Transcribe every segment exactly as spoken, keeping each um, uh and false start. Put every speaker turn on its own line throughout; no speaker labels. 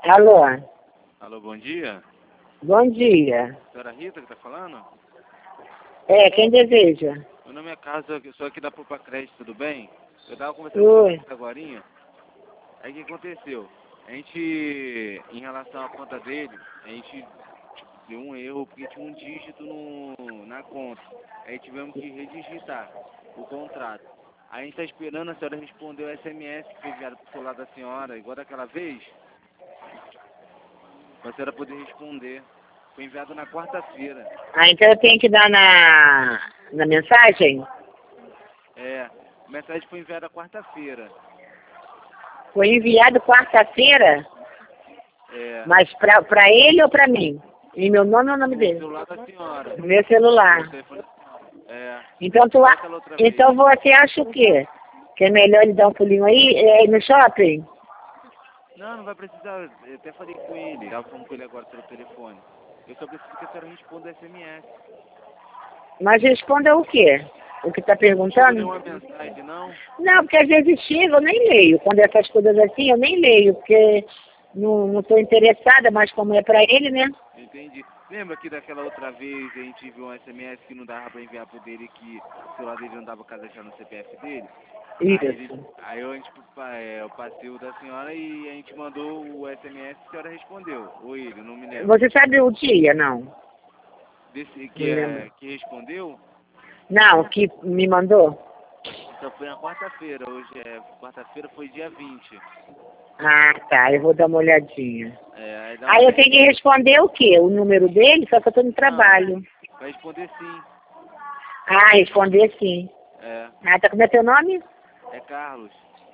Alô?
Alô, bom dia.
Bom dia.
Senhora Rita que tá falando?
É, quem deseja?
Meu nome é Carlos, eu sou aqui da Poupa Crédito, tudo bem? Eu tava conversando
Oi.
com você agorinha. Aí o que aconteceu? A gente, em relação à conta dele, a gente deu um erro porque tinha um dígito no, na conta. Aí tivemos que redigitar o contrato. Aí a gente tá esperando a senhora responder o S M S que foi enviado pro celular da senhora, igual daquela vez, pra senhora poder responder. Foi enviado na quarta-feira.
Ah, então eu tenho que dar na, na mensagem?
É, a mensagem foi enviada quarta-feira.
Foi enviado quarta-feira,
É,
mas pra, pra ele ou pra mim? Em meu nome ou o nome
no
dele?
celular da senhora.
No meu celular.
No telefone da senhora. É,
Então, tu,
igual
a-
aquela outra vez.
então você acha o quê? Que é melhor ele dar um pulinho aí, é, no shopping?
Não, não vai precisar. Eu até falei com ele. Tava falando com ele agora pelo telefone. Eu só preciso que a senhora responda o S M S.
Mas responda o quê? O que tá
Não chegou
perguntando?
nenhuma mensagem, não?
Não, porque às vezes chega, eu nem leio. Quando é essas coisas assim, eu nem leio, porque não, não tô interessada, mas como é pra ele, né?
Entendi. Lembra que daquela outra vez a gente viu um S M S que não dava pra enviar pro dele, que o celular dele não dava cadastrado no C P F dele? Aí, ele,
Isso.
aí eu, a gente, pa- é, eu passei o da senhora e a gente mandou o S M S e a senhora respondeu. Ou ele, eu não me lembro.
Você sabe o dia, não?
Desse,
Não
que,
lembro.
é, que respondeu,
Não, que me mandou?
então foi na quarta-feira. Hoje é quarta-feira, foi dia vinte.
Ah, tá, eu vou dar uma olhadinha.
É, aí dá uma
Aí eu tenho que
olhadinha.
responder o quê? O número dele, só que eu tô no trabalho.
Vai responder sim.
Ah, responder sim.
É,
Ah, tá, como é teu nome?
é Carlos.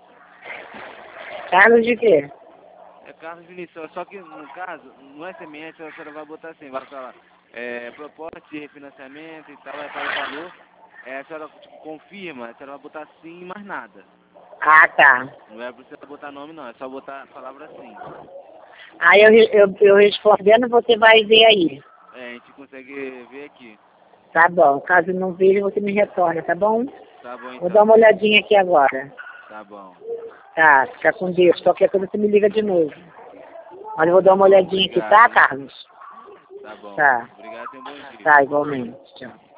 Carlos de quê?
É Carlos Vinícius, só que no caso, no S M S a senhora vai botar assim, vai falar, é, proposta de refinanciamento e tal, vai para o valor, é, a senhora tipo, confirma, a senhora vai botar sim e mais nada.
Ah, tá.
Não é pra você botar nome não, é só botar a palavra sim.
Aí eu, eu, eu respondendo, você vai ver aí.
É, a gente consegue ver aqui.
Tá bom, caso não veja, você me retorna, tá bom?
Tá bom
Vou dar
então.
uma olhadinha aqui agora.
Tá bom.
Tá, fica com Deus. Qualquer coisa você me liga de novo. Mas eu vou dar uma olhadinha aqui, tá,
Obrigado, hein?
Carlos?
Tá bom.
Tá,
Obrigado e um bom dia.
tá, igualmente. Tchau.